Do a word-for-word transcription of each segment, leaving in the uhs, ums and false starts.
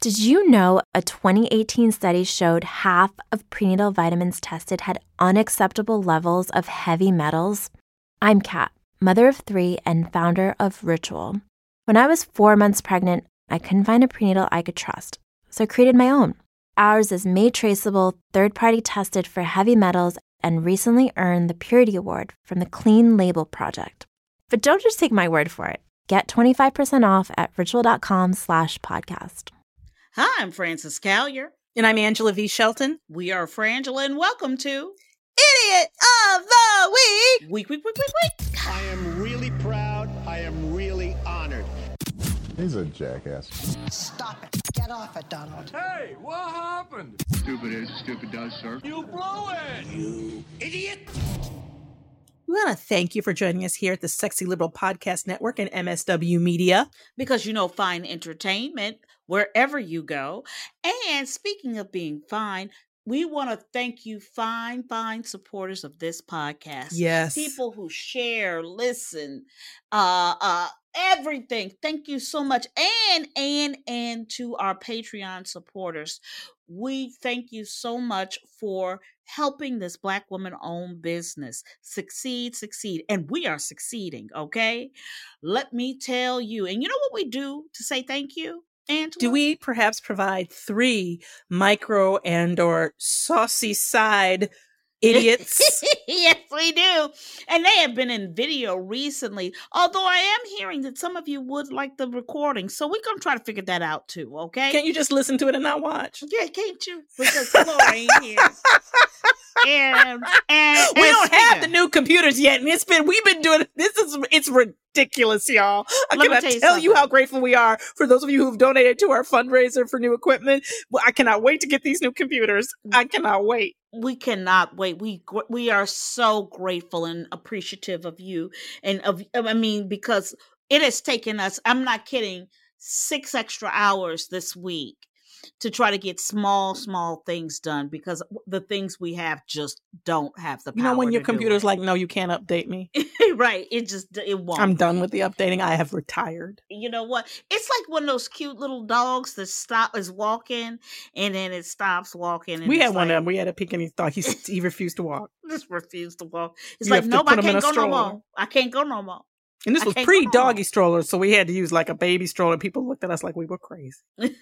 Did you know a twenty eighteen study showed half of prenatal vitamins tested had unacceptable levels of heavy metals? I'm Kat, mother of three and founder of Ritual. When I was four months pregnant, I couldn't find a prenatal I could trust, so I created my own. Ours is made traceable, third-party tested for heavy metals, and recently earned the Purity Award from the Clean Label Project. But don't just take my word for it. Get twenty-five percent off at ritual.com slash podcast. Hi, I'm Frances Callier. And I'm Angela V. Shelton. We are Frangela, and welcome to Idiot of the Week! Week, Week, Week, Week, Week. I am really proud. I am really honored. He's a jackass. Stop it. Get off it, Donald. Hey, what happened? Stupid is, stupid does, sir. You blew it! You idiot! We want to thank you for joining us here at the Sexy Liberal Podcast Network and M S W Media. Because, you know, fine entertainment wherever you go. And speaking of being fine, we want to thank you, fine, fine supporters of this podcast. Yes. People who share, listen, uh, uh, everything. Thank you so much. And, and, and to our Patreon supporters, we thank you so much for helping this Black woman-owned business succeed, succeed. And we are succeeding, okay? Let me tell you. And you know what we do to say thank you, Angela? Do we perhaps provide three micro and or saucy side idiots? Yes, we do. And they have been in video recently, although I am hearing that some of you would like the recording. So we're going to try to figure that out too, okay? Can't you just listen to it and not watch? Yeah, can't you? Because Laura ain't here. And, and, we and don't speaking, have the new computers yet, and it's been we've been doing this is it's ridiculous, y'all. I Let me cannot tell you tell you something. how grateful we are for those of you who've donated to our fundraiser for new equipment. Well, I cannot wait to get these new computers. I cannot wait. We cannot wait. We gr- we are so grateful and appreciative of you, and of I mean because it has taken us. I'm not kidding. Six extra hours this week to try to get small, small things done because the things we have just don't have the power. You know when your to do computer's it. like, no, you can't update me. Right? It just it won't. I'm done with the updating. I have retired. You know what? It's like one of those cute little dogs that stop is walking and then it stops walking. And We it's had one like, of them. We had a Pekingese dog. He he refused to walk. just refused to walk. It's You like have to nope, put I him in can't a go no stroller. more. I can't go no more. And this I was can't go pre no doggy more. stroller, so we had to use like a baby stroller. People looked at us like we were crazy.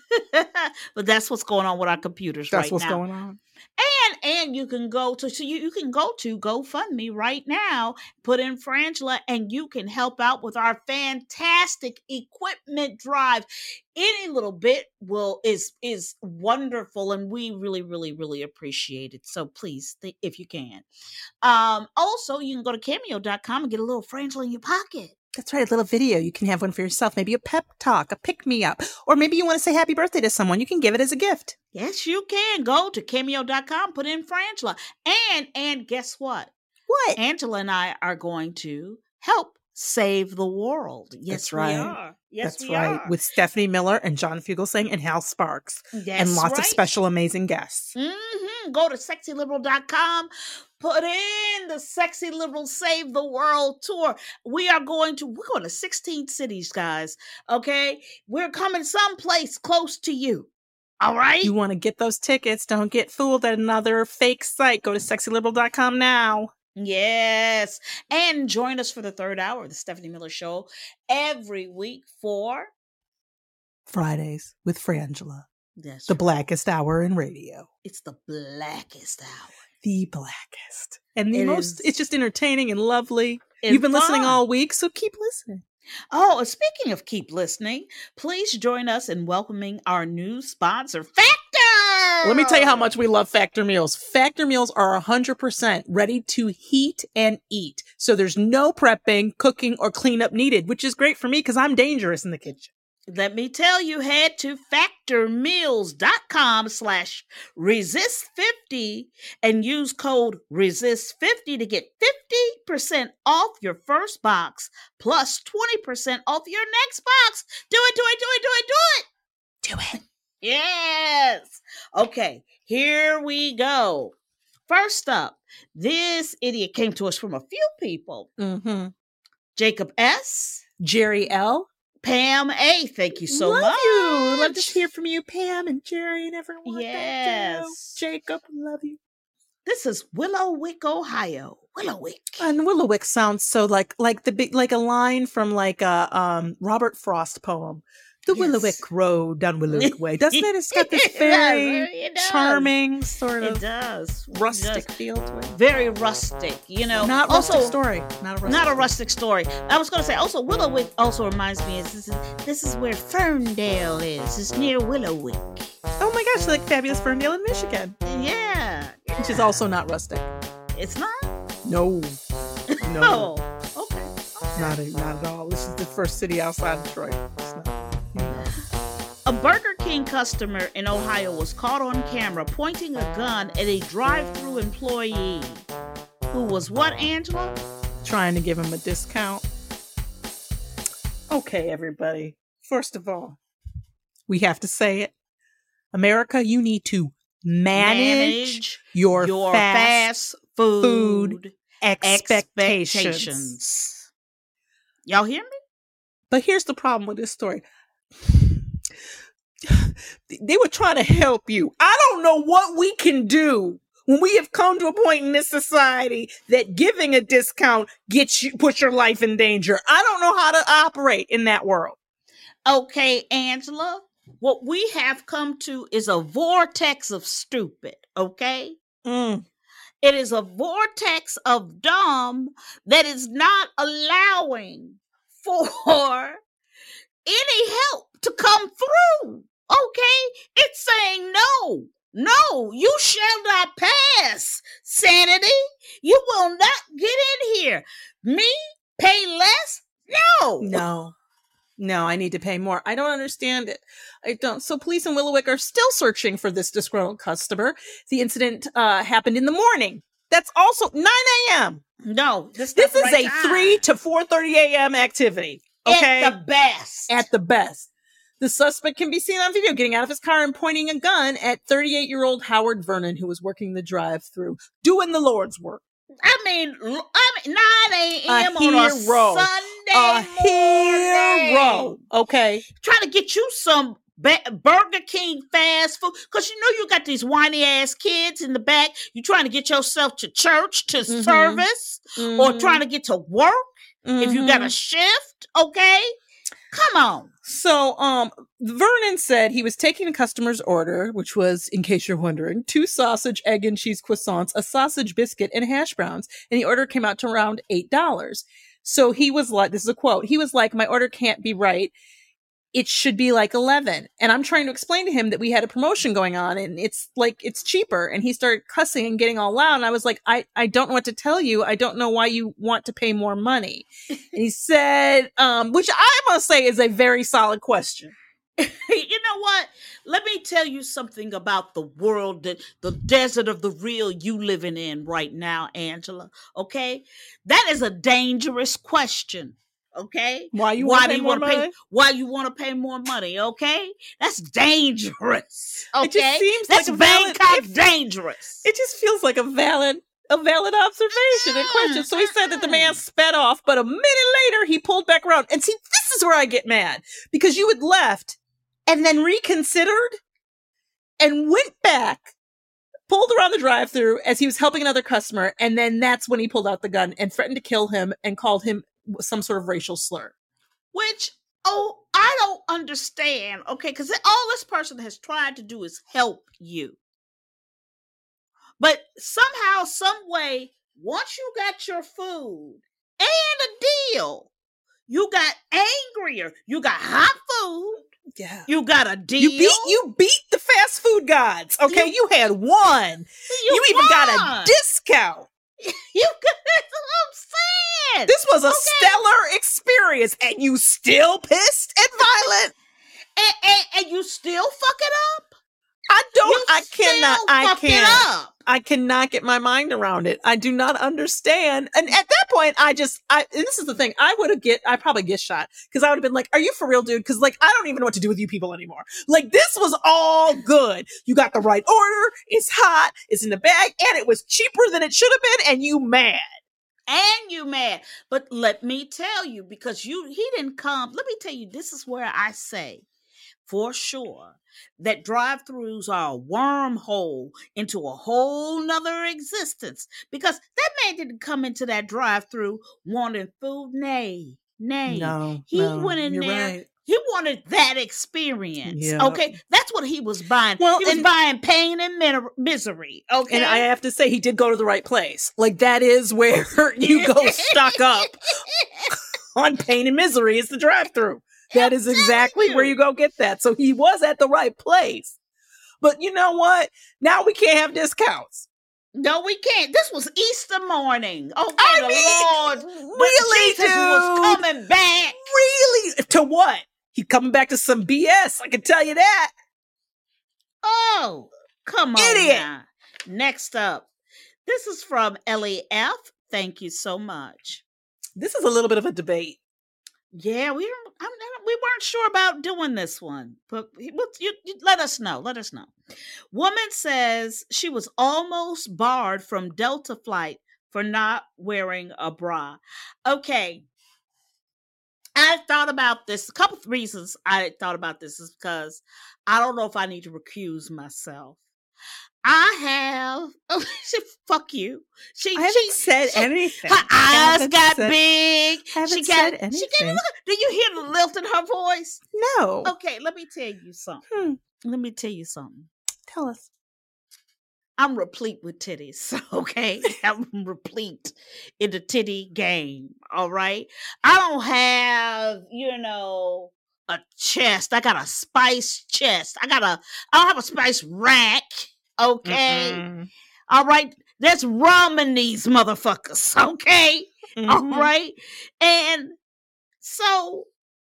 But that's what's going on with our computers That's right what's now. going on. And and you can go to so you, you can go to GoFundMe right now, put in Frangela, and you can help out with our fantastic equipment drive. Any little bit will is is wonderful, and we really, really, really appreciate it. So please, th- if you can. Um, also, you can go to cameo dot com and get a little Frangela in your pocket. That's right, a little video. You can have one for yourself. Maybe a pep talk, a pick-me-up. Or maybe you want to say happy birthday to someone. You can give it as a gift. Yes, you can. Go to cameo dot com, put in Frangela. And, and guess what? What? Angela and I are going to help save the world. Yes, That's right. we are. Yes, That's we right. are. With Stephanie Miller and John Fugelsang and Hal Sparks. That's and lots right. of special amazing guests. Mm-hmm. Go to sexy liberal dot com. Put in the Sexy Liberal Save the World tour. We are going to, we're going to sixteen cities, guys. Okay? We're coming someplace close to you. All right? You want to get those tickets. Don't get fooled at another fake site. Go to sexy liberal dot com now. Yes. And join us for the third hour of the Stephanie Miller Show every week for Fridays with Frangela. That's The right. blackest hour in radio. It's the blackest hour. The blackest. And the It most, is- it's just entertaining and lovely. and You've been listening fun. all week, so keep listening. Oh, and speaking of keep listening, please join us in welcoming our new sponsor, Factor! Let me tell you how much we love Factor meals. Factor meals are one hundred percent ready to heat and eat. So there's no prepping, cooking, or cleanup needed, which is great for me because I'm dangerous in the kitchen. Let me tell you, head to factor meals dot com slash resist fifty and use code resist fifty to get fifty percent off your first box plus twenty percent off your next box. Do it, do it, do it, do it, do it. Do it. Yes. Okay, here we go. First up, this idiot came to us from a few people. Mm-hmm. Jacob S., Jerry L., Pam A, thank you so love much. you. Love to hear from you, Pam and Jerry and everyone. Yes. Thank you. Jacob, love you. This is Willowick, Ohio. Willowick. And Willowick sounds so like like the big like a line from like a um Robert Frost poem. The Yes. Willowick Road down Willowick Way. Doesn't it? It's got this It does. very It does. charming sort It of does. It rustic does. feel to it. Very rustic, you know. Not also, rustic story. Not a rustic Not a story. rustic story. I was going to say, also, Willowick also reminds me, is this, is this is where Ferndale is. It's near Willowick. Oh my gosh, like Fabulous Ferndale in Michigan. Yeah. Which is also not rustic. It's not? No. No. Oh, okay. Not, a, not at all. This is the first city outside Detroit. It's not. You know. A Burger King customer in Ohio was caught on camera pointing a gun at a drive-thru employee who was what, Angela? Trying to give him a discount. Okay, everybody. First of all, we have to say it. America, you need to manage, your, your fast, fast food, food expectations. expectations. Y'all hear me? But here's the problem with this story. They were trying to help you. I don't know what we can do when we have come to a point in this society that giving a discount gets you, puts your life in danger. I don't know how to operate in that world. Okay, Angela, what we have come to is a vortex of stupid, okay? Mm. It is a vortex of dumb that is not allowing for any help to come through, okay? It's saying no, no, you shall not pass, sanity. You will not get in here. Me, pay less? No. No. No, I need to pay more. I don't understand it. I don't. So police in Willowick are still searching for this disgruntled customer. The incident uh, happened in the morning. That's also nine a.m. No, this, This is right a time. three to four thirty a.m. activity. Okay, At the best. At the best. The suspect can be seen on video getting out of his car and pointing a gun at thirty-eight-year-old Howard Vernon, who was working the drive-thru, doing the Lord's work. I mean, I mean, nine a.m. A on a hero. Sunday A hero. morning. Okay. Trying to get you some ba- Burger King fast food. Because you know you got these whiny ass kids in the back. You trying to get yourself to church, to Mhm. service, Mhm. or trying to get to work if you got a Mhm. shift, okay? Come on. So, um, Vernon said he was taking a customer's order, which was, in case you're wondering, two sausage, egg, and cheese croissants, a sausage biscuit, and hash browns. And the order came out to around eight dollars. So he was like, this is a quote, he was like, my order can't be right. It should be like eleven. And I'm trying to explain to him that we had a promotion going on and it's like, it's cheaper. And he started cussing and getting all loud. And I was like, I, I don't know what to tell you. I don't know why you want to pay more money. And he said, um, which I must say is a very solid question. You know what? Let me tell you something about the world, that the desert of the real you living in right now, Angela. Okay? That is a dangerous question. Okay? Why you why want do to you want want to pay why you want to pay more money, okay? That's dangerous. Okay? It just seems That's like a valid- Bangkok it- dangerous. It just feels like a valid, a valid observation and question. So he said that the man sped off, but a minute later he pulled back around. And see, this is where I get mad because you had left and then reconsidered and went back, pulled around the drive-thru as he was helping another customer. And then that's when he pulled out the gun and threatened to kill him and called him some sort of racial slur. Which, oh, I don't understand, okay? Because all this person has tried to do is help you. But somehow, some way, once you got your food and a deal, you got angrier. You got hot food. Yeah. You got a deal. You beat you beat the fast food gods. Okay, you, you had one. You, you even got a discount. You got, that's what I'm saying. This was a okay. stellar experience, and you still pissed and violent, and, and, and you still fuck it up. I don't. You I cannot. I fuck can't. It up. I cannot get my mind around it. I do not understand. And at that point, I just. I. And this is the thing. I would have get. I probably get shot because I would have been like, "Are you for real, dude?" Because like, I don't even know what to do with you people anymore. Like, this was all good. You got the right order. It's hot. It's in the bag, and it was cheaper than it should have been. And you mad. And you mad. But let me tell you, because you he didn't come. Let me tell you, this is where I say for sure that drive-thrus are a wormhole into a whole nother existence. Because that man didn't come into that drive-thru wanting food. Nay, nay. No, he no, went in you're there. right. He wanted that experience. Yeah. Okay, that's what he was buying. Well, he was and- buying pain and min- misery. Okay, And I have to say, he did go to the right place. Like, that is where you go stock up on pain and misery is the drive-thru. That is exactly you. where you go get that. So he was at the right place. But you know what? Now we can't have discounts. No, we can't. This was Easter morning. Okay, I the mean, Lord, really, Jesus was dude? coming back. Really? To what? He coming back to some B S, I can tell you that. Oh, come on Idiot. now. Next up, this is from Ellie F. Thank you so much. This is a little bit of a debate. Yeah, we don't, I'm, we weren't sure about doing this one, but you, you, you, let us know. Let us know. Woman says she was almost barred from Delta flight for not wearing a bra. Okay. I thought about this. A couple of reasons I thought about this is because I don't know if I need to recuse myself. I have. Oh, she, fuck you. She. I haven't she said she, anything. Her I eyes haven't got said- big. haven't She got. said She gave anything. a look. Do you hear the lift in her voice? No. Okay, let me tell you something. Hmm. Let me tell you something. Tell us. I'm replete with titties, okay? I'm replete in the titty game, all right? I don't have, you know, a chest. I got a spice chest. I got a, I don't have a spice rack, okay? Mm-mm. All right? There's rum in these motherfuckers, okay? Mhm. All right? And so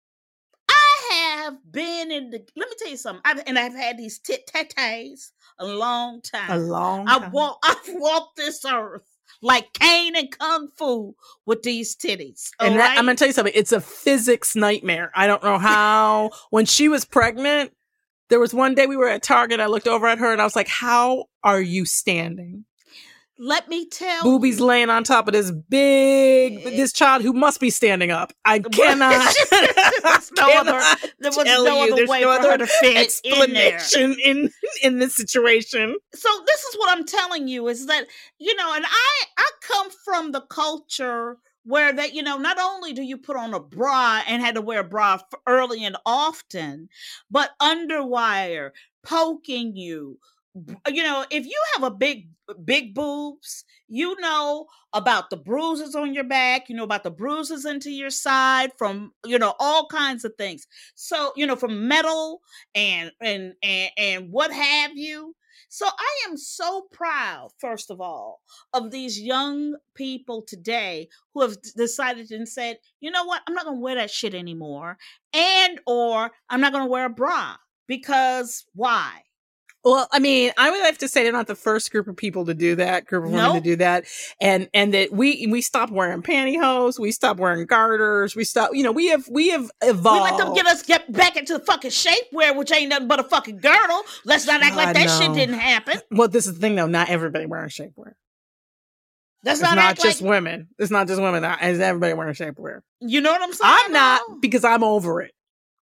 I have been in the, let me tell you something, I've, and I've had these tit tatties a long time. A long I time. walk, I've walked this earth like Caine and Kung Fu with these titties. And all that, right? I'm going to tell you something. It's a physics nightmare. I don't know how. When she was pregnant, there was one day we were at Target. I looked over at her and I was like, how are you standing? Let me tell Boobies you. laying on top of this big, this child who must be standing up. I cannot. There's no I other, cannot there was tell no you. other There's way no for other her to fit in there. explanation in, in this situation. So this is what I'm telling you is that, you know, and I, I come from the culture where that, you know, not only do you put on a bra and had to wear a bra early and often, but underwire, poking you. You know, if you have a big, big boobs, you know about the bruises on your back, you know about the bruises into your side from, you know, all kinds of things. So, you know, from metal and, and, and, and what have you. So I am so proud, first of all, of these young people today who have decided and said, you know what, I'm not going to wear that shit anymore. And, or I'm not going to wear a bra because why? Well, I mean, I would have to say they're not the first group of people to do that, group of women to Nope. do that. And, and that we, we stopped wearing pantyhose. We stopped wearing garters. We stopped, you know, we have, we have We evolved. let them get us get back into the fucking shapewear, which ain't nothing but a fucking girdle. Let's not act like God, that no. shit didn't happen. Well, this is the thing though. Not everybody wearing shapewear. Let's It's not, not act just like, women. It's not just women. It's everybody wearing shapewear. you know what I'm saying? I'm not though? because I'm over it.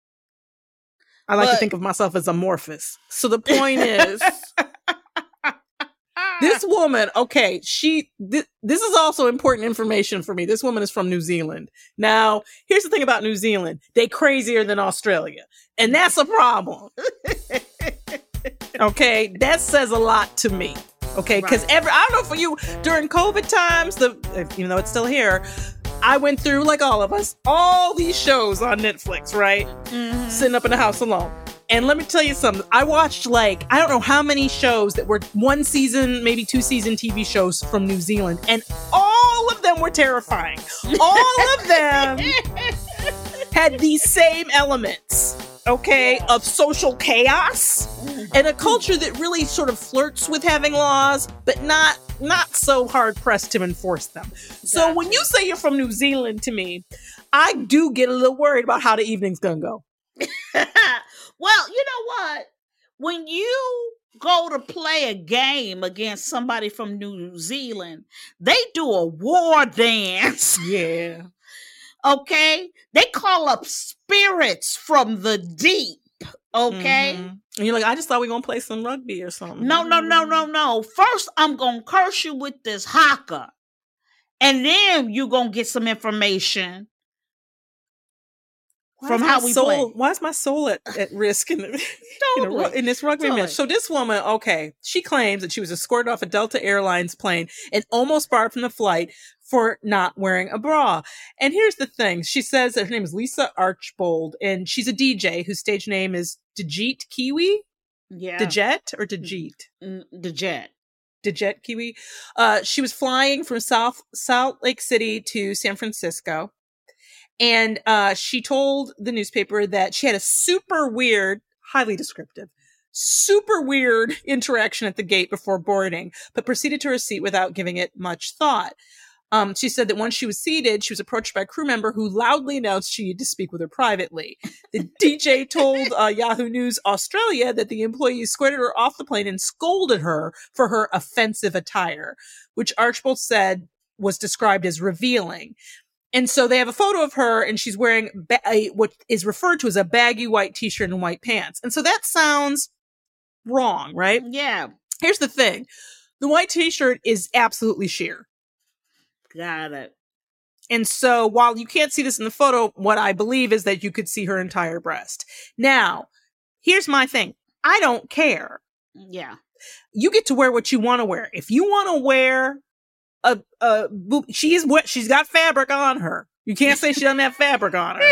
I like to But- think of myself as amorphous. So the point is, this woman, okay, she, th- this is also important information for me. This woman is from New Zealand. Now, here's the thing about New Zealand. They crazier than Australia. And that's a problem. Okay. That says a lot to me. Okay. Cause Right. every, I don't know for you during COVID times, the, even though it's still here, I went through, like all of us, all these shows on Netflix, right? Mhm. Sitting up in the house alone. And let me tell you something. I watched like, I don't know how many shows that were one season, maybe two season T V shows from New Zealand. And all of them were terrifying. All of them had these same elements, okay, of social chaos and a culture that really sort of flirts with having laws, but not not so hard pressed to enforce them. So when you say you're from New Zealand to me, I do get a little worried about how the evening's gonna go. Well, you know what? When you go to play a game against somebody from New Zealand, they do a war dance. Yeah. Okay? They call up spirits from the deep. Okay? Mm-hmm. And you're like, I just thought we were going to play some rugby or something. No, no, no, no, no. First, I'm going to curse you with this haka. And then you're going to get some information Why from is how my we soul, play. Why is my soul at, at risk in, the, Totally. in, a, in this rugby Totally. match? So this woman, okay, she claims that she was escorted off a Delta Airlines plane and almost barred from the flight for not wearing a bra. And here's the thing. She says that her name is Lisa Archbold, and she's a D J whose stage name is Dejit Kiwi? Yeah. Dejet or Dejit? Mm, The jet. Dejet Kiwi. Uh, she was flying from South Salt Lake City to San Francisco. And uh, she told the newspaper that she had a super weird, highly descriptive, super weird interaction at the gate before boarding, but proceeded to her seat without giving it much thought. Um, she said that once she was seated, she was approached by a crew member who loudly announced she needed to speak with her privately. The D J told uh, Yahoo News Australia that the employee escorted her off the plane and scolded her for her offensive attire, which Archbold said was described as revealing. And so they have a photo of her, and she's wearing ba- a, what is referred to as a baggy white t-shirt and white pants. And so that sounds wrong, right? Yeah. Here's the thing. The white t-shirt is absolutely sheer. Got it. And so while you can't see this in the photo, what I believe is that you could see her entire breast. Now, here's my thing. I don't care. Yeah. You get to wear what you want to wear. If you want to wear a, a, she is what she's got fabric on her. You can't say she doesn't have fabric on her.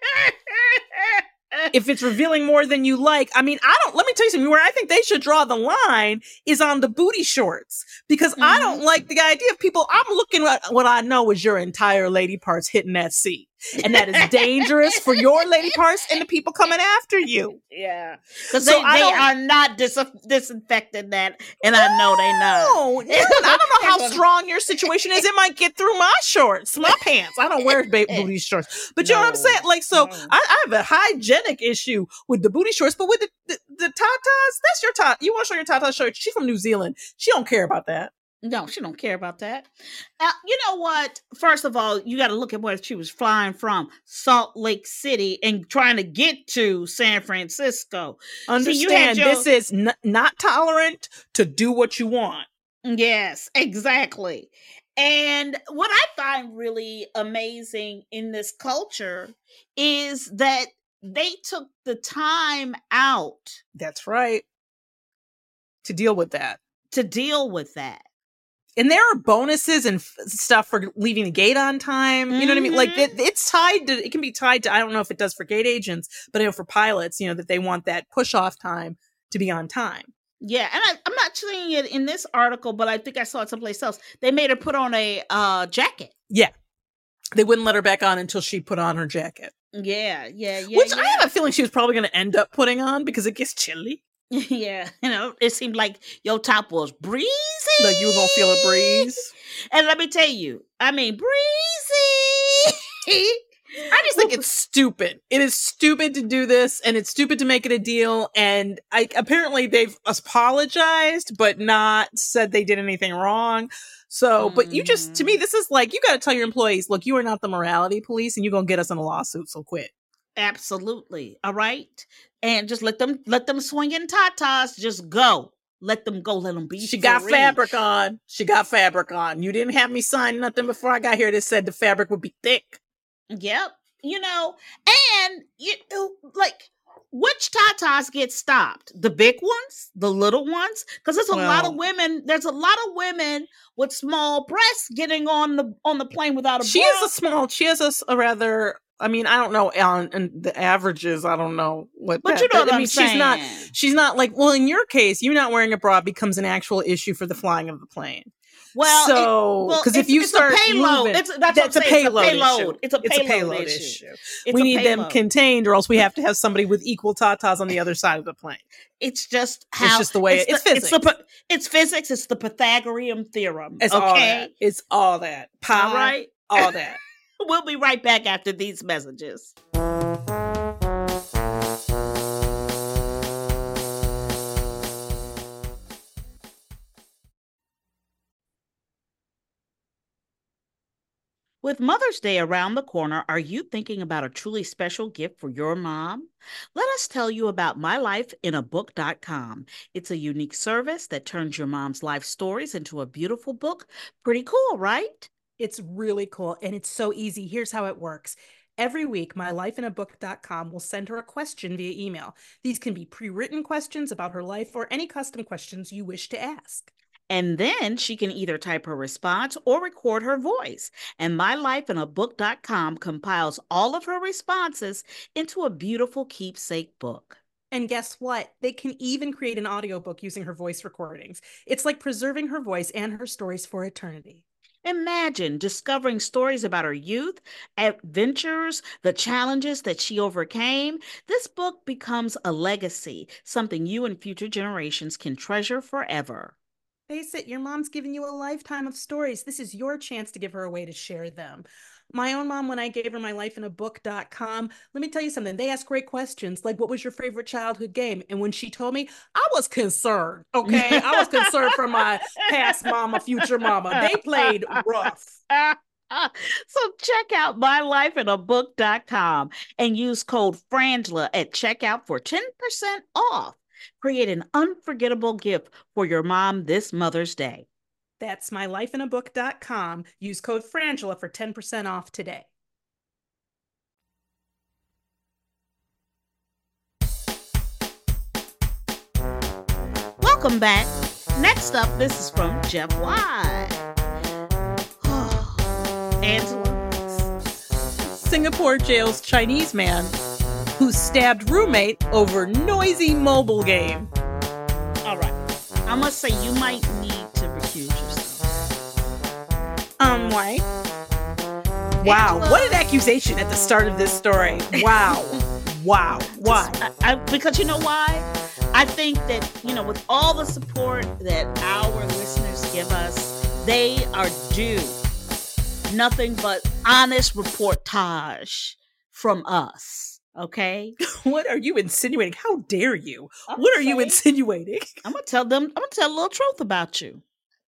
If it's revealing more than you like, I mean, I don't, let me tell you something, where I think they should draw the line is on the booty shorts, because mm-hmm. I don't like the idea of people, I'm looking at what I know is your entire lady parts hitting that seat. And that is dangerous for your lady parts and the people coming after you. Yeah. Because So they, I they don't- are not dis- disinfecting that, and I know they not. No, no, I don't know how strong your situation is. It might get through my shorts, my pants. I don't wear ba- booty shorts. But you know what I'm No, saying? Like, so no. I, I have a hygienic issue with the booty shorts, but with the, the, the tatas, that's your tata. You want to show your tata shirt? She's from New Zealand. She don't care about that. No, she don't care about that. Uh, you know what? First of all, you got to look at where she was flying from, Salt Lake City, and trying to get to San Francisco. Understand, See, you had your- this is n- not tolerant to do what you want. Yes, exactly. And what I find really amazing in this culture is that they took the time out That's right. To deal with that. to deal with that. And there are bonuses and f- stuff for leaving the gate on time. You know what I mean? Like Mhm. it, it's tied to, it can be tied to, I don't know if it does for gate agents, but I know for pilots, you know, that they want that push off time to be on time. Yeah, and I, I'm not seeing it in this article, but I think I saw it someplace else. They made her put on a uh, jacket. Yeah. They wouldn't let her back on until she put on her jacket, Yeah, yeah, yeah. which yeah. I have a feeling she was probably going to end up putting on because it gets chilly. Yeah, you know, it seemed like your top was breezy. Like you were going to feel a breeze. And let me tell you, I mean, breezy. I just think it's stupid. It is stupid to do this, and it's stupid to make it a deal. And I apparently they've apologized, but not said they did anything wrong. So, but you just, to me, this is like, you got to tell your employees, look, you are not the morality police, and you're going to get us in a lawsuit, so quit. Absolutely. All right. And just let them let them swing in tatas. Just go. Let them go. Let them be. She got free. fabric on. She got fabric on. You didn't have me sign nothing before I got here that said the fabric would be thick. Yep. You know, and you like, which tatas get stopped? The big ones, the little ones? Because there's a lot of Well- women. There's a lot of women with small breasts getting on the on the plane without a She bra. is a small, she has a, s- a rather, I mean, I don't know on, on the averages. I don't know what, But that- you know I what mean, I'm she's not, saying. she's not like, well, in your case, you not wearing a bra becomes an actual issue for the flying of the plane. Well, so, it- well, because if it's- you it's start a payload. moving, It's- that's what I'm a saying. It's a payload payload. issue. It's a payload issue. issue. It's we a need them payload. contained, or else we have to have somebody with equal tatas on the other side of the plane. It's just how just the way- it's the, It's, the, physics. pa- it's physics. It's the Pythagorean theorem. It's okay, all that. It's all that. Pi, all right. all that. We'll be right back after these messages. With Mother's Day around the corner, are you thinking about a truly special gift for your mom? Let us tell you about my life in a book dot com. It's a unique service that turns your mom's life stories into a beautiful book. Pretty cool, right? It's really cool, and it's so easy. Here's how it works. Every week, my life in a book dot com will send her a question via email. These can be pre-written questions about her life or any custom questions you wish to ask. And then she can either type her response or record her voice. And my life in a book dot com compiles all of her responses into a beautiful keepsake book. And guess what? They can even create an audiobook using her voice recordings. It's like preserving her voice and her stories for eternity. Imagine discovering stories about her youth, adventures, the challenges that she overcame. This book becomes a legacy, something you and future generations can treasure forever. Face it, your mom's given you a lifetime of stories. This is your chance to give her a way to share them. My own mom, when I gave her my life in a book dot com, let me tell you something. They asked great questions like, what was your favorite childhood game? And when she told me, I was concerned, okay? I was concerned for my past mama, future mama. They played rough. So check out my life in a book dot com and use code Frangela at checkout for ten percent off. Create an unforgettable gift for your mom this Mother's Day. That's my life in a book dot com. Use code Frangela for ten percent off today. Welcome back. Next up, this is from Jeff White. Angela. Singapore jails Chinese man who stabbed roommate over noisy mobile game. All right. I must say, you might need to recuse yourself. Um, why? Wow. Angela. What an accusation at the start of this story. Wow. Wow. Why? I, I, because you know why? I think that, you know, with all the support that our listeners give us, they are due nothing but honest reportage from us. Okay. What are you insinuating? How dare you? I'm what are saying, you insinuating? I'm gonna tell them. I'm gonna tell a little truth about you.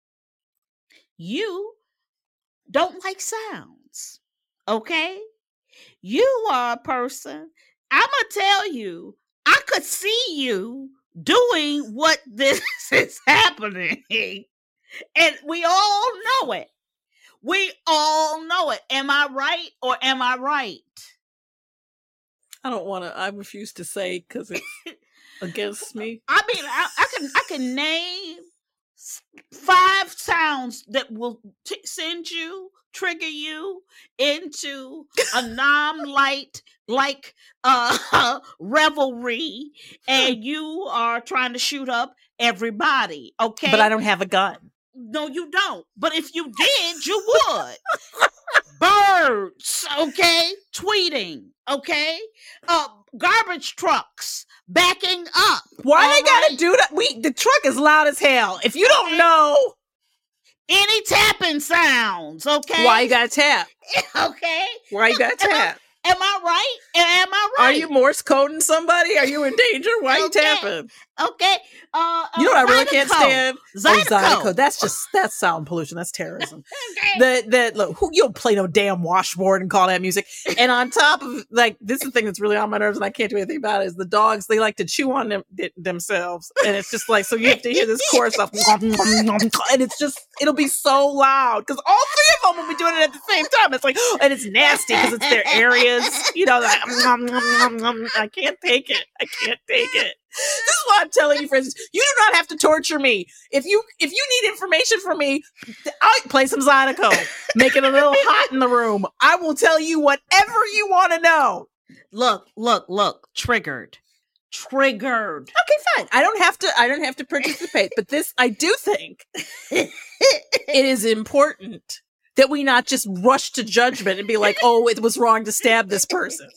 You don't like sounds. Okay. You are a person. I'm gonna tell you. I could see you doing what this is happening, and we all know it. We all know it. Am I right or am I right? I don't want to. I refuse to say because it's against me. I mean, I, I can I can name five sounds that will t- send you, trigger you into a non-light like uh revelry, and you are trying to shoot up everybody. Okay, But I don't have a gun. No, you don't. But if you did, you would. Birds, okay? Tweeting, okay? Uh, garbage trucks backing up. Why all they gotta right? do that? We the truck is loud as hell. If you don't Okay. know, Any tapping sounds, okay? why you gotta tap? Okay. Why you gotta Am I- tap? Am I right? Am I right? Are you Morse coding somebody? Are you in danger? Why are you Okay. tapping? Okay. Uh, You know uh, what I really can't Zydeco. stand? Zydeco. Oh, Zydeco. That's just that's sound pollution. That's terrorism. Okay. That that look, who you don't play no damn washboard and call that music. And on top of like this is the thing that's really on my nerves and I can't do anything about it is the dogs, they like to chew on them th- themselves. And it's just like so you have to hear this chorus of and it's just it'll be so loud because all three of them will be doing it at the same time. It's like and it's nasty because it's their areas, you know, like I can't take it. I can't take it. This is why I'm telling you, for instance, you do not have to torture me. If you if you need information from me, I'll play some Zydeco. Make it a little hot in the room. I will tell you whatever you want to know. Look, look, look. Triggered. Triggered. Okay, fine. I don't have to I don't have to participate, but this I do think it is important that we not just rush to judgment and be like, "Oh, it was wrong to stab this person."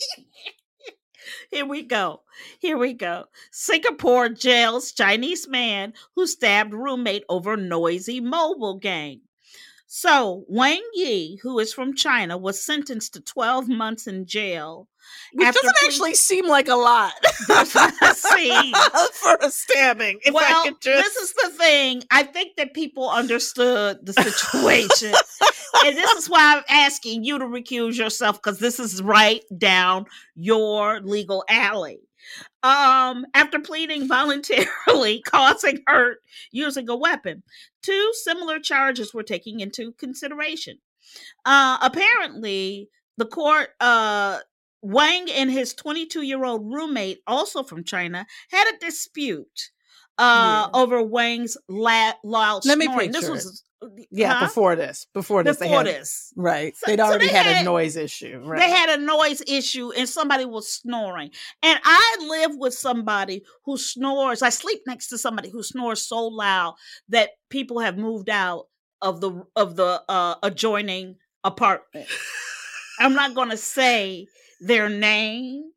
Here we go. Here we go. Singapore jails Chinese man who stabbed roommate over noisy mobile game. So Wang Yi, who is from China, was sentenced to twelve months in jail Which After doesn't ple- actually seem like a lot See, for a stabbing. If well, I could just... this is the thing. I think that people understood the situation. And this is why I'm asking you to recuse yourself, because this is right down your legal alley. Um, after pleading voluntarily causing hurt using a weapon, two similar charges were taken into consideration. Uh, apparently, the court, uh, Wang and his twenty-two-year-old roommate, also from China, had a dispute uh, Yeah. over Wang's la- loud Let me snoring. picture This it. was Yeah, huh? before this. Before this. Before they had, this. Right. So- They'd so already they had, had- a noise issue. Right. They had a noise issue and somebody was snoring. And I live with somebody who snores. I sleep next to somebody who snores so loud that people have moved out of the of the uh, adjoining apartment. I'm not going to say their name,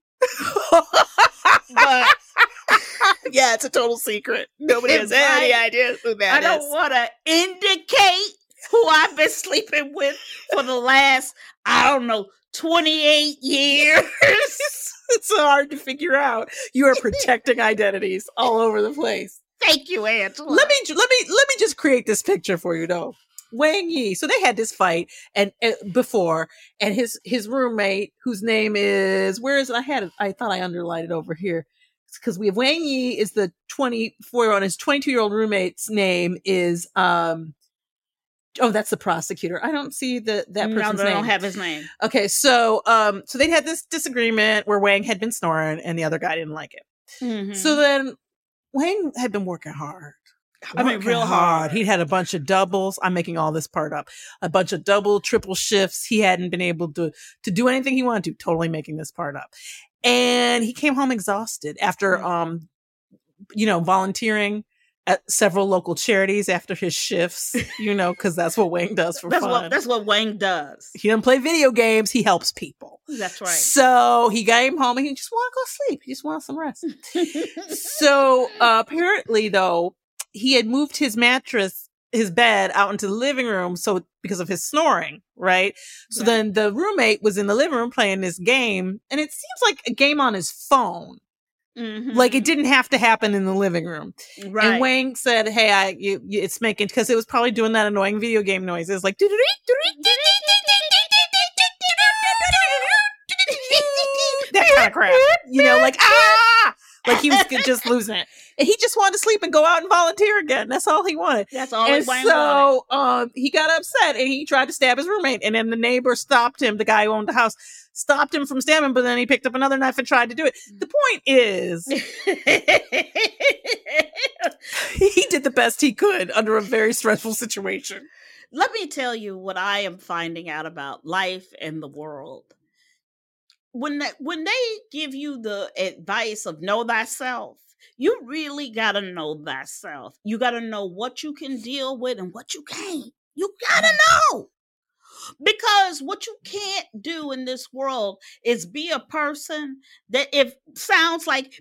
but Yeah, it's a total secret. Nobody has any Right. idea who I that don't is. want to indicate who I've been sleeping with for the last, I don't know, twenty-eight years. It's so hard to figure out. You are protecting identities all over the place. Thank you, Angela. Let me let me let me just create this picture for you, though. Wang Yi. So they had this fight and uh, before, and his his roommate, whose name is where is it? I had it. I thought I underlined it over here because we have Wang Yi is the twenty-four year old. His twenty-two year old roommate's name is um. Oh, that's the prosecutor. I don't see the that No, person's they name. don't have his name. Okay, so um, so they had this disagreement where Wang had been snoring and the other guy didn't like it. Mhm. So then Wang had been working hard. I mean, Working real hard. He'd had a bunch of doubles. I'm making all this part up. A bunch of double, triple shifts. He hadn't been able to to do anything he wanted to. Totally making this part up. And he came home exhausted after, Mm. um, you know, volunteering at several local charities after his shifts. You know, because that's what Wang does for That's fun. what that's what Wang does. He doesn't play video games. He helps people. That's right. So he came home and he just want to go sleep. He just wants some rest. So uh, apparently, though, he had moved his mattress, his bed, out into the living room. So because of his snoring, right? So Right. then the roommate was in the living room playing this game, and it seems like a game on his phone. Mhm. Like it didn't have to happen in the living room. right. And Wang said, "Hey, I, you, you, it's making because it was probably doing that annoying video game noises, like." That kind of crap, you know, like ah, like he was just losing it, and he just wanted to sleep and go out and volunteer again. That's all he wanted. That's all And Wang wanted. so, um, he got upset and he tried to stab his roommate, and then the neighbor stopped him. The guy who owned the house stopped him from stabbing, but then he picked up another knife and tried to do it. The point is, he did the best he could under a very stressful situation. Let me tell you what I am finding out about life and the world. When that, when they give you the advice of know thyself, you really got to know thyself. You got to know what you can deal with and what you can't. You got to know. Because what you can't do in this world is be a person that if sounds like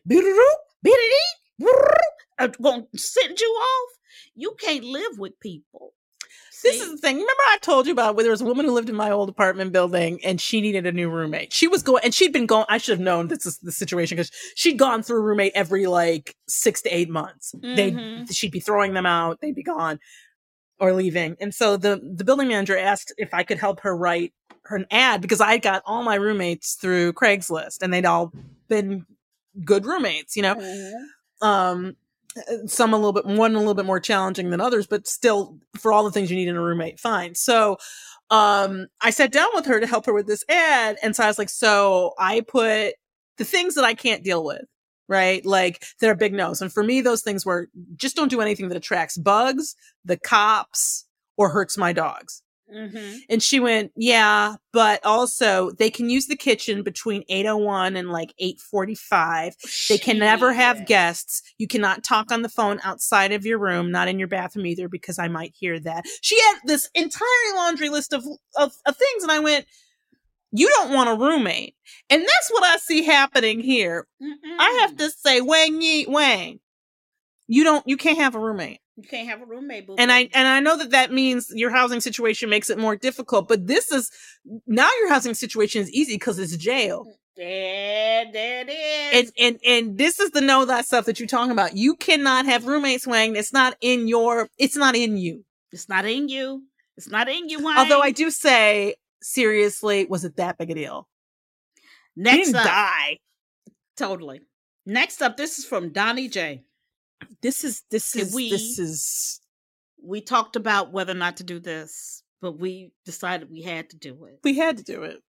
are going to send you off, you can't live with people. This See? is the thing. Remember I told you about where there was a woman who lived in my old apartment building and she needed a new roommate. She was going, and she'd been going, I should have known this is the situation because she'd gone through a roommate every like six to eight months. Mhm. They'd, she'd be throwing them out. They'd be gone or leaving. And so the, the building manager asked if I could help her write her an ad because I got all my roommates through Craigslist and they'd all been good roommates, you know? Mhm. Um, some a little bit, one a little bit more challenging than others, but still for all the things you need in a roommate, fine. So, um, I sat down with her to help her with this ad. And so I was like, so I put the things that I can't deal with, right? Like that are big no's. And for me, those things were just don't do anything that attracts bugs, the cops, or hurts my dogs. Mhm. And she went, yeah, but also they can use the kitchen between eight oh one and like eight forty-five. They can never have Shit. guests. You cannot talk on the phone outside of your room, not in your bathroom either, because I might hear that. She had this entire laundry list of, of, of things. And I went, you don't want a roommate. And that's what I see happening here. Mm-mm. I have to say, Wang Yi, Wang, you don't, you can't have a roommate. You can't have a roommate, boo. And I and I know that that means your housing situation makes it more difficult, but this is now your housing situation is easy because it's jail. There, there it is. And and and this is the know that stuff that you're talking about. You cannot have roommate swang. It's not in your. It's not in you. It's not in you. It's not in you, Wayne. Although I do say, seriously, was it that big a deal? Next he didn't up, die. Totally. Next up, this is from Donnie J. This is this is we, this is. We talked about whether or not to do this, but we decided we had to do it. We had to do it.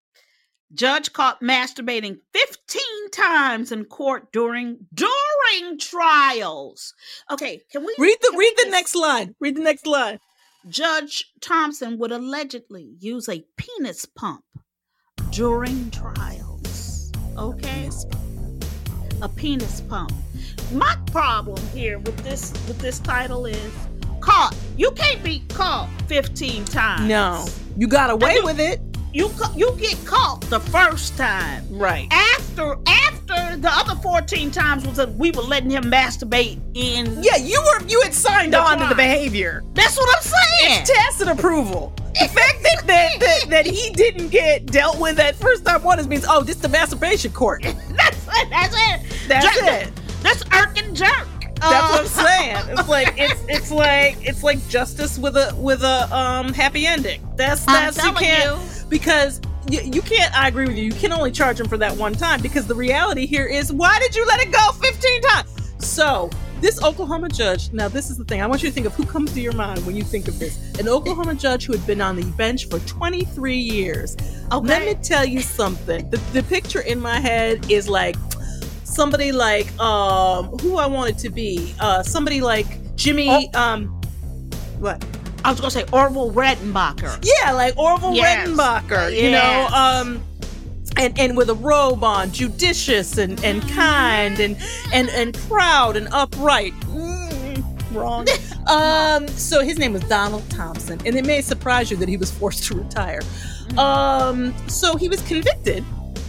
Judge caught masturbating fifteen times in court during during trials. Okay, can we read the read read the just, next line? Read the next line. Judge Thompson would allegedly use a penis pump during trials. Okay, a penis pump. My problem here with this with this title is caught. You can't be caught fifteen times. No, you got away you, with it. You you get caught the first time, right? After after the other fourteen times was that we were letting him masturbate in. Yeah, you were you had signed on to the behavior. That's what I'm saying. It's tacit approval. The fact that that, that that he didn't get dealt with that first time one is means oh this is the masturbation court. that's it. That's it. That's jerk, it. That's irk and jerk. That's uh, what I'm saying. It's like it's it's like it's like justice with a with a um happy ending. That's that's I'm you can't you. because you, you can't. I agree with you. You can only charge him for that one time because the reality here is why did you let it go fifteen times? So this Oklahoma judge. Now this is the thing. I want you to think of who comes to your mind when you think of this. An Oklahoma judge who had been on the bench for twenty-three years. Okay. Let me tell you something. The the picture in my head is like. Somebody like um who I wanted to be uh somebody like Jimmy oh. um what I was gonna say Orville Redenbacher. Yeah, like Orville yes. Redenbacher, you yes. know, um and and with a robe on, judicious and and kind and and and proud and upright. Mm, wrong. um so his name was Donald Thompson, and it may surprise you that he was forced to retire. Um so he was convicted,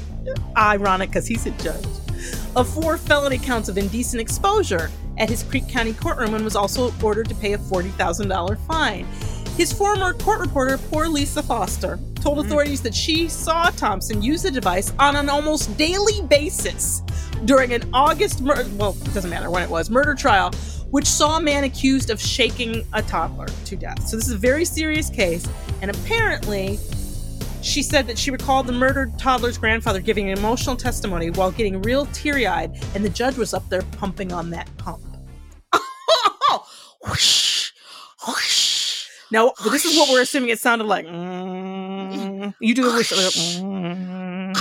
ironic because he's a judge, of four felony counts of indecent exposure at his Creek County courtroom and was also ordered to pay a forty thousand dollars fine. His former court reporter, poor Lisa Foster, told mm-hmm. authorities that she saw Thompson use the device on an almost daily basis during an August, mur- well, it doesn't matter when it was, murder trial, which saw a man accused of shaking a toddler to death. So this is a very serious case, and apparently she said that she recalled the murdered toddler's grandfather giving an emotional testimony while getting real teary-eyed, and the judge was up there pumping on that pump. whoosh, whoosh, now, but this is what we're assuming it sounded like. Mm, you do the whoosh. Mm,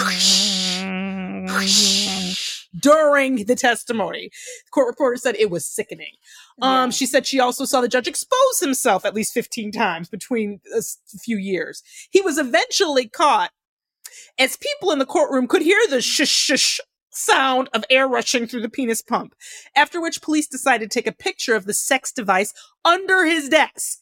during the testimony. The court reporter said it was sickening. Um, yeah. She said she also saw the judge expose himself at least fifteen times between a few years. He was eventually caught as people in the courtroom could hear the shush shush sound of air rushing through the penis pump, after which police decided to take a picture of the sex device under his desk.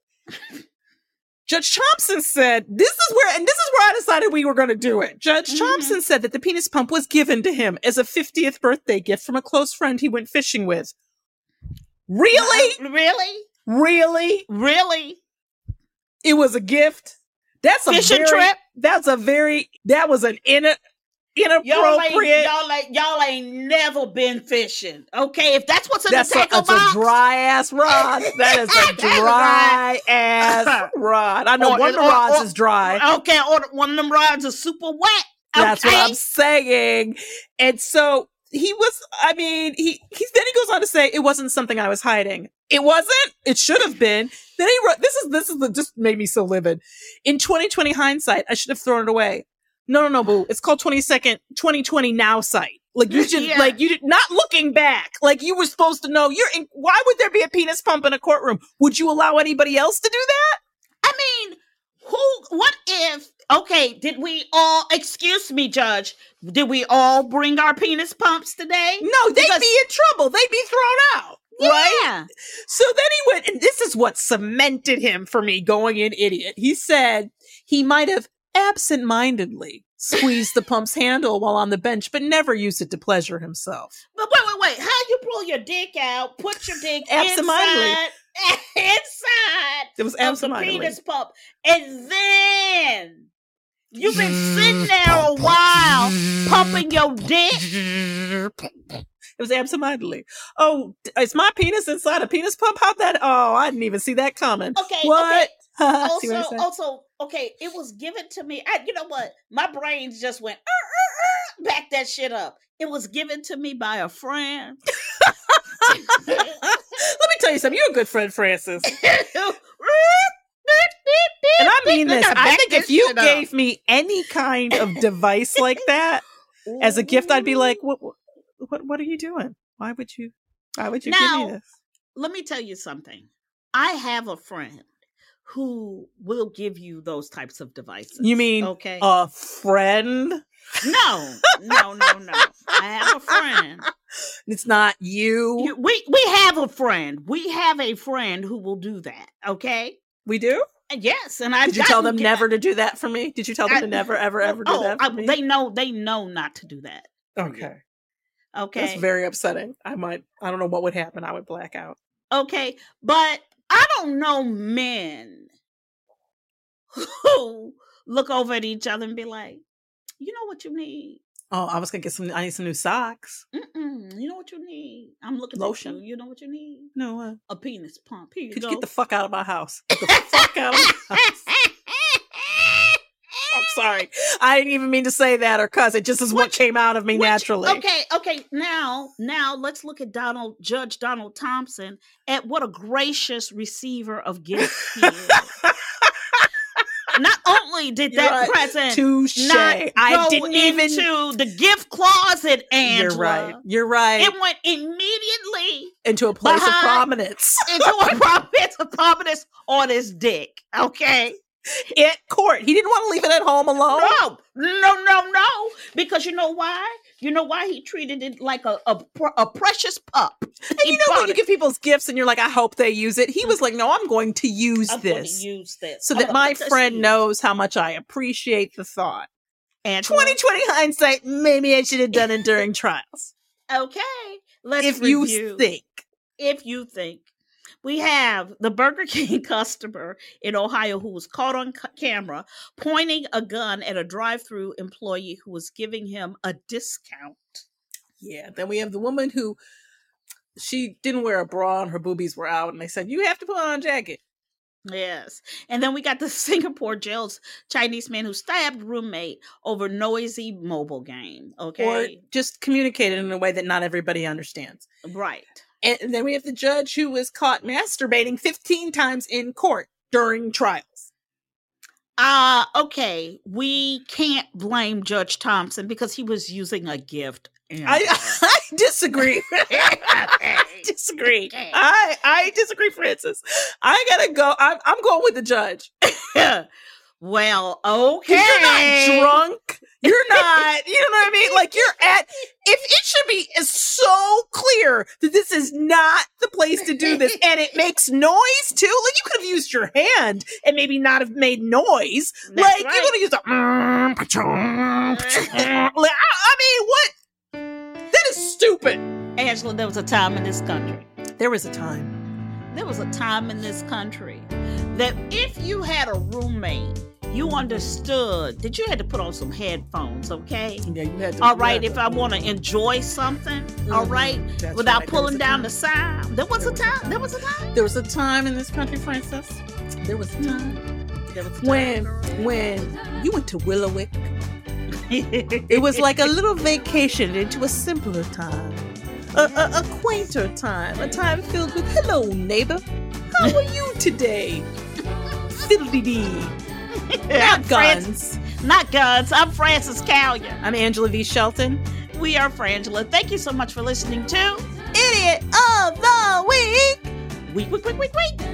Judge Thompson said, this is where, and this is where I decided we were going to do it. Judge mm-hmm. Thompson said that the penis pump was given to him as a fiftieth birthday gift from a close friend he went fishing with. Really? Uh, really? Really? Really? It was a gift? That's a fishing very, trip? That's a very, that was an in, inappropriate. Y'all ain't, y'all, ain't, y'all ain't never been fishing. Okay? If that's what's in that's the tackle a, that's box. a dry ass rod. That is a dry ass rod. I know or, one of the or, rods or, is dry. Okay, or one of them rods is super wet. Okay? That's what I'm saying. And so he was, I mean, he, he then he goes on to say it wasn't something I was hiding. It wasn't. It should have been. Then he wrote, this is, this is the, just made me so livid. In twenty twenty hindsight, I should have thrown it away. No, no, no, boo. It's called twenty-second, twenty twenty now sight. Like you should, yeah. like you did not looking back. Like you were supposed to know you're in, why would there be a penis pump in a courtroom? Would you allow anybody else to do that? I mean, who, what if, okay, did we all, excuse me, Judge, did we all bring our penis pumps today? No, they'd because, be in trouble. They'd be thrown out. Yeah. Right? So then he went, and this is what cemented him for me going in idiot. He said he might have absent-mindedly squeezed the pump's handle while on the bench, but never used it to pleasure himself. But wait, wait, wait. How you pull your dick out, put your dick absent-mindedly. inside, inside it was of the penis pump, and then You've been sitting there a while, pumping your dick. It was absentmindedly. Oh, is my penis inside a penis pump? How'd that? Oh, I didn't even see that coming. Okay. What? Okay. See what I also, said? also, okay. It was given to me. I, you know what? My brains just went uh, uh, uh, back that shit up. It was given to me by a friend. Let me tell you something. You're a good friend, Francis. And I mean this. I think if you gave me any kind of device like that as a gift, I'd be like, "What? What? What are you doing? Why would you? Why would you now, give me this?" Let me tell you something. I have a friend who will give you those types of devices. You mean okay? a friend? No, no, no, no. I have a friend. It's not you. you. We we have a friend. We have a friend who will do that. Okay. We do. Yes, and I did you tell them never to do that for me? Did you tell them I, to never, ever, ever do oh, that for I, me? They know. They know not to do that. Okay. Okay. That's very upsetting. I might. I don't know what would happen. I would black out. Okay, but I don't know men who look over at each other and be like, "You know what you need." Oh, I was gonna get some. I need some new socks. Mm-mm, you know what you need? I'm looking Lotion. at you. You know what you need? No, uh, a penis pump. Here you could go. you get the fuck out of my house? Get the fuck out of my house. I'm sorry. I didn't even mean to say that or cuss. It just is what, what came out of me which, naturally. Okay, okay. Now, now let's look at Donald Judge Donald Thompson at what a gracious receiver of gifts he is. Not only did You're that right. present Touché. not I go didn't even into the gift closet, Angela. You're right. You're right. It went immediately into a place behind, of prominence. into a place of prominence on his dick. Okay. At court. He didn't want to leave it at home alone. No, no, no, no. Because you know why? You know why he treated it like a a, a precious pup. And you know when you give people's gifts and you're like, I hope they use it. He was like, no, I'm going to use I'm this. Going to use this. So I'm that my friend friend knows how much I appreciate the thought. And twenty twenty hindsight, maybe I should have done it during trials. Okay. Let's if review. you think. If you think. We have the Burger King customer in Ohio who was caught on ca- camera pointing a gun at a drive-thru employee who was giving him a discount. Yeah. Then we have the woman who, she didn't wear a bra and her boobies were out, and they said, you have to put on a jacket. Yes. And then we got the Singapore jail's Chinese man who stabbed roommate over noisy mobile game. Okay. Or just communicated in a way that not everybody understands. Right. And then we have the judge who was caught masturbating fifteen times in court during trials. Uh, okay. We can't blame Judge Thompson because he was using a gift. I, I disagree. I disagree. I, I disagree, Francis. I gotta go. I'm, I'm going with the judge. Well, okay. You're not drunk. You're not, you know what I mean? Like you're at, if it should be so clear that this is not the place to do this and it makes noise too. Like you could have used your hand and maybe not have made noise. That's like right. you could have used a, like, I, I mean, what? That is stupid. Angela, there was a time in this country. There was a time. There was a time in this country that if you had a roommate, you understood that you had to put on some headphones, okay? Yeah, you had to. All right, if I want to enjoy something, mm-hmm. all right, That's without right. pulling down time. the sound. There was there a time. Was there was a time. There was a time in this country, Francis. There was a time. There was a time. When, when you went to Willowick, it was like a little vacation into a simpler time. A, a, a quainter time, a time filled with hello neighbor, how are you today? Fiddle-dee-dee. Not guns. Francis, not guns. I'm Francis Callion. I'm Angela V. Shelton. We are Frangela. Thank you so much for listening to Idiot of the Week. Week, week, week, week, week.